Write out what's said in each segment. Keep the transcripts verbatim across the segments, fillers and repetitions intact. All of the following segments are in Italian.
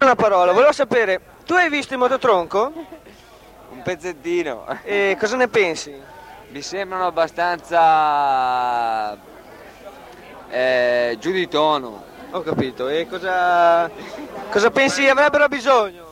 Una parola, volevo sapere, tu hai visto il mototronco? Un pezzettino. E cosa ne pensi? Mi sembrano abbastanza eh, giù di tono. Ho capito, e cosa, cosa pensi avrebbero bisogno?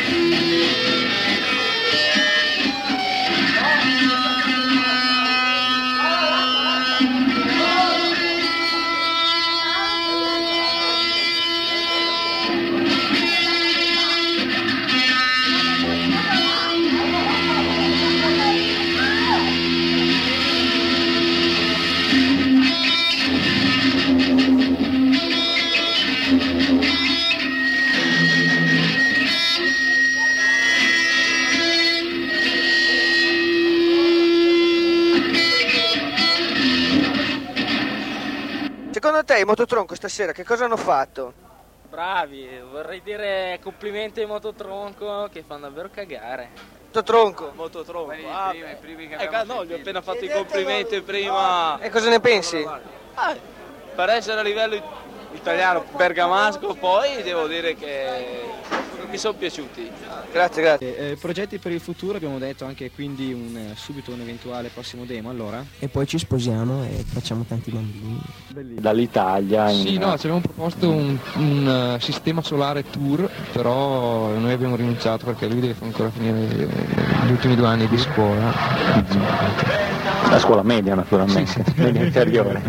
Secondo te i mototronco stasera che cosa hanno fatto? Bravi, vorrei dire complimenti ai mototronco che fanno davvero cagare. Mototronco? Mototronco, Quelli ah, prima, i primi che eh, abbiamo no, gli ho sentito. appena fatto i complimenti prima. E cosa ne pensi? Ah, per essere a livello italiano bergamasco poi devo dire che mi sono piaciuti. Grazie, grazie. Eh, progetti per il futuro, abbiamo detto anche quindi un, eh, subito un eventuale prossimo demo allora? E poi ci sposiamo e facciamo tanti bambini. Dall'Italia in... Sì, no, ci avevamo proposto un, un uh, sistema solare tour, però noi abbiamo rinunciato perché lui deve ancora finire gli ultimi due anni di scuola. La scuola media naturalmente, sì, sì. media inferiore.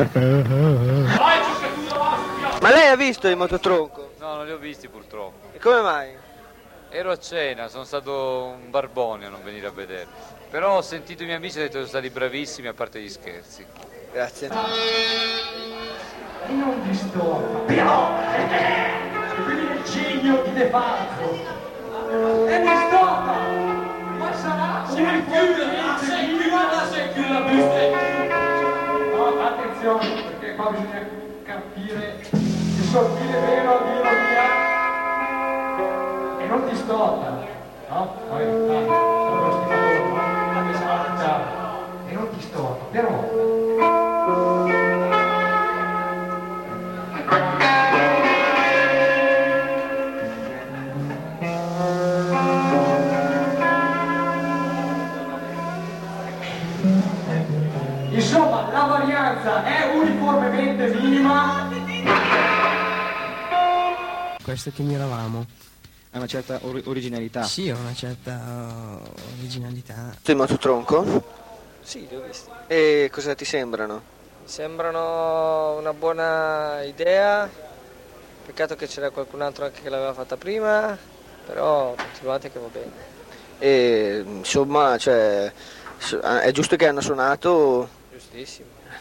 Ma lei ha visto il mototronco? No, non li ho visti purtroppo. E come mai? Ero a cena, sono stato un barbone a non venire a vedere. Però ho sentito i miei amici e ho detto che sono stati bravissimi a parte gli scherzi. Grazie. E non distorta, però quelli del genio di De Falco è distorta, ma sarà uniformemente sei chiusa, sei chiusa no, attenzione, perché qua bisogna capire il sottile velo di ironia e non distorta, no? Poi, dai, lo stimatore, no? La pesantità e non distorta, però insomma, la varianza è uniformemente minima. Questo che miravamo. Ha una certa or- originalità. Sì, ha una certa uh, originalità. Il mototronco? Sì, li ho visti. E cosa ti sembrano? Mi sembrano una buona idea, peccato che c'era qualcun altro anche che l'aveva fatta prima, però continuate che va bene. E insomma, cioè, è giusto che hanno suonato. Giustissimo.